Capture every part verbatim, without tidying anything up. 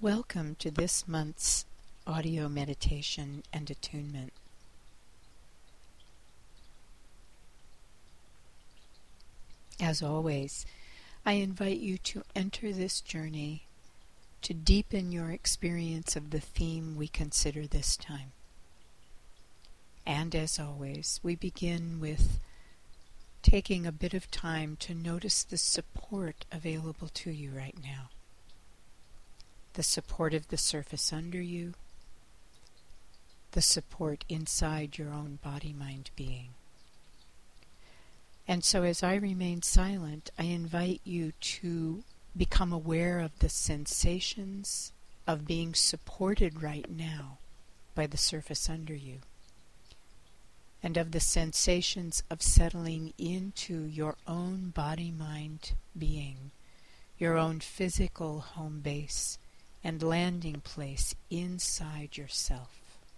Welcome to this month's audio meditation and attunement. As always, I invite you to enter this journey to deepen your experience of the theme we consider this time. And as always, we begin with taking a bit of time to notice the support available to you right now. The support of the surface under you, the support inside your own body-mind being. And so as I remain silent, I invite you to become aware of the sensations of being supported right now by the surface under you, and of the sensations of settling into your own body-mind being, your own physical home base and landing place inside yourself.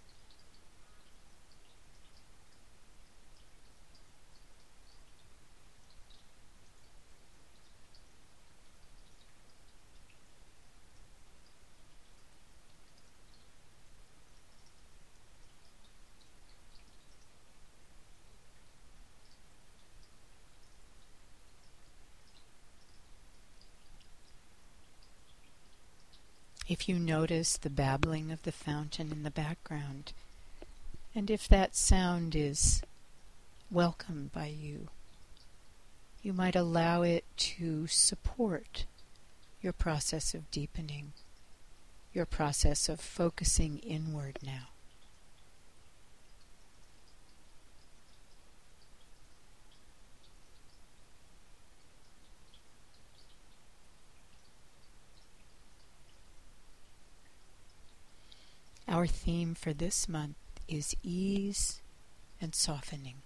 If you notice the babbling of the fountain in the background, and if that sound is welcomed by you, you might allow it to support your process of deepening, your process of focusing inward now. Our theme for this month is ease and softening.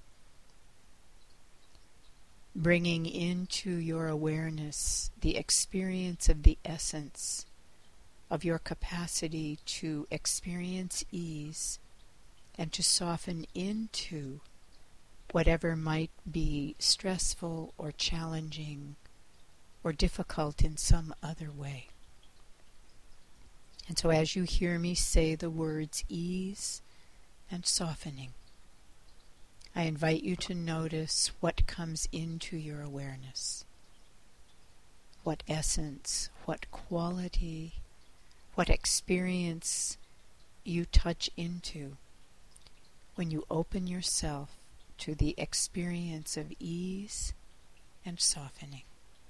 Bringing into your awareness the experience of the essence of your capacity to experience ease and to soften into whatever might be stressful or challenging or difficult in some other way. And so as you hear me say the words ease and softening, I invite you to notice what comes into your awareness. What essence, what quality, what experience you touch into when you open yourself to the experience of ease and softening.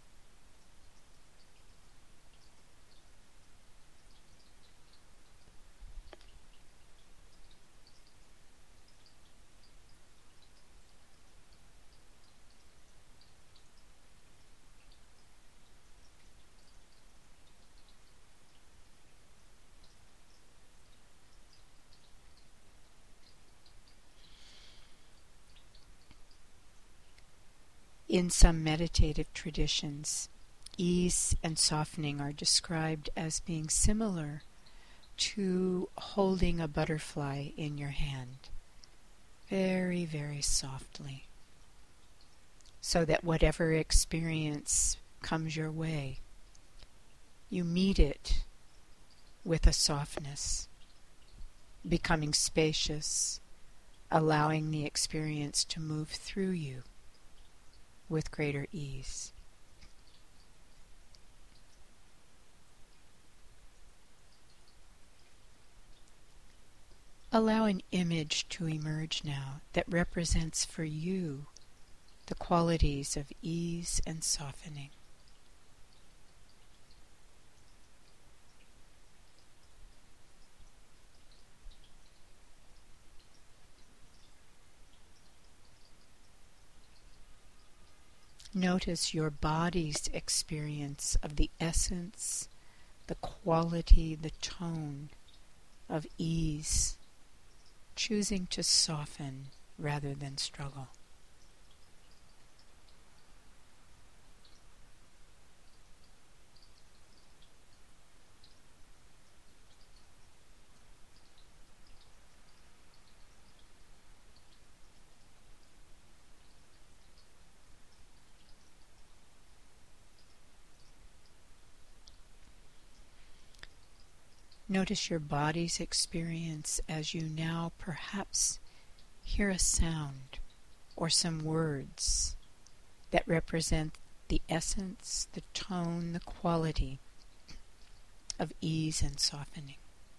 In some meditative traditions, ease and softening are described as being similar to holding a butterfly in your hand, very, very softly, so that whatever experience comes your way, you meet it with a softness, becoming spacious, allowing the experience to move through you with greater ease. Allow an image to emerge now that represents for you the qualities of ease and softening. Notice your body's experience of the essence, the quality, the tone of ease, choosing to soften rather than struggle. Notice your body's experience as you now perhaps hear a sound or some words that represent the essence, the tone, the quality of ease and softening.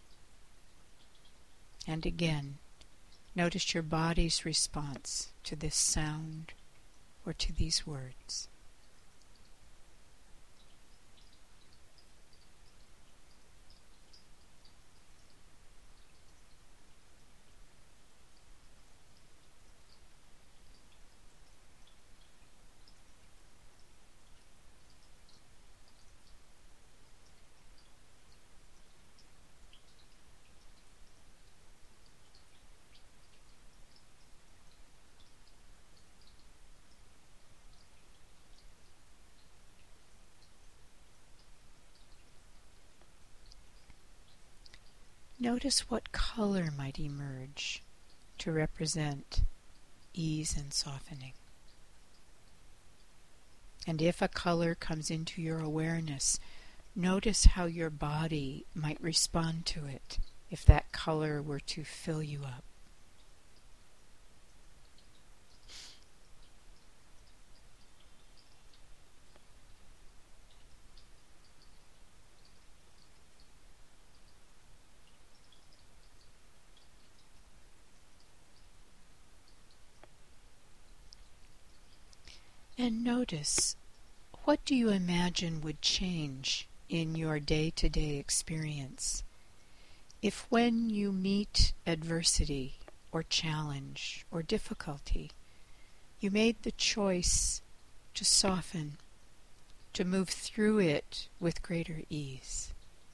And again, notice your body's response to this sound or to these words. Notice what color might emerge to represent ease and softening. And if a color comes into your awareness, notice how your body might respond to it if that color were to fill you up. And notice, what do you imagine would change in your day-to-day experience if when you meet adversity or challenge or difficulty, you made the choice to soften, to move through it with greater ease?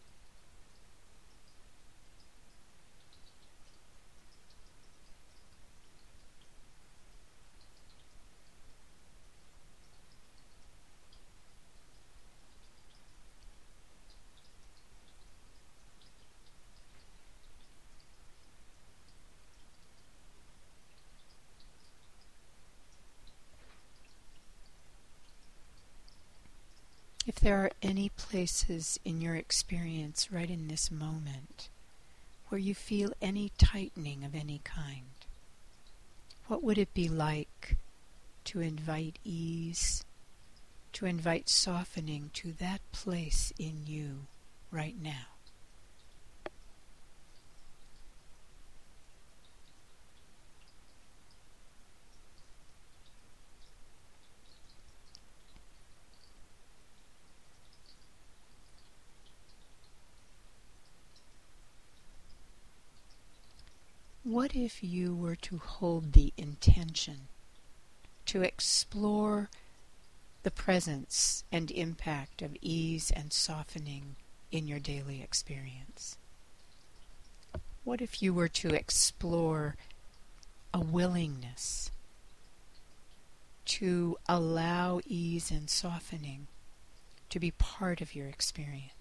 If there are any places in your experience right in this moment where you feel any tightening of any kind, what would it be like to invite ease, to invite softening to that place in you right now? What if you were to hold the intention to explore the presence and impact of ease and softening in your daily experience? What if you were to explore a willingness to allow ease and softening to be part of your experience?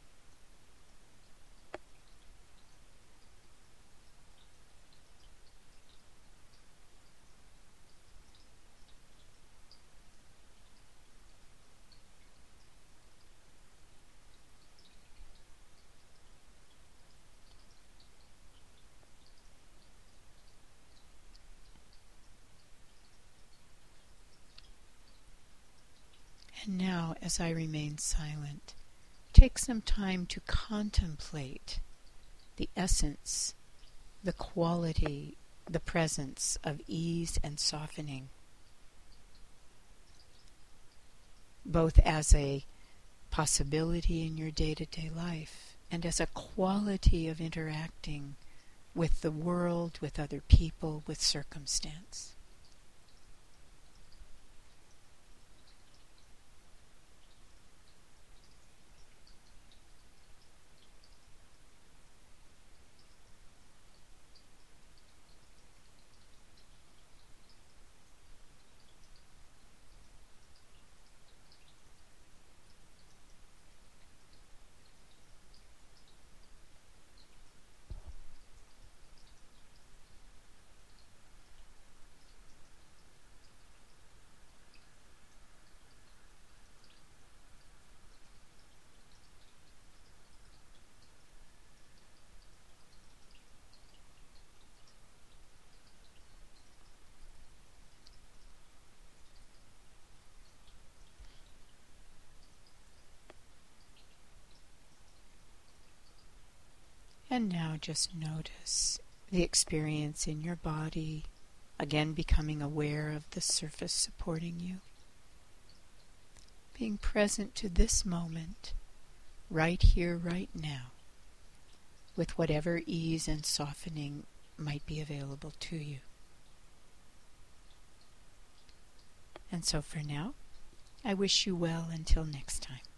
And now, as I remain silent, take some time to contemplate the essence, the quality, the presence of ease and softening, both as a possibility in your day-to-day life and as a quality of interacting with the world, with other people, with circumstance. And now just notice the experience in your body, again becoming aware of the surface supporting you. Being present to this moment, right here, right now, with whatever ease and softening might be available to you. And so for now, I wish you well until next time.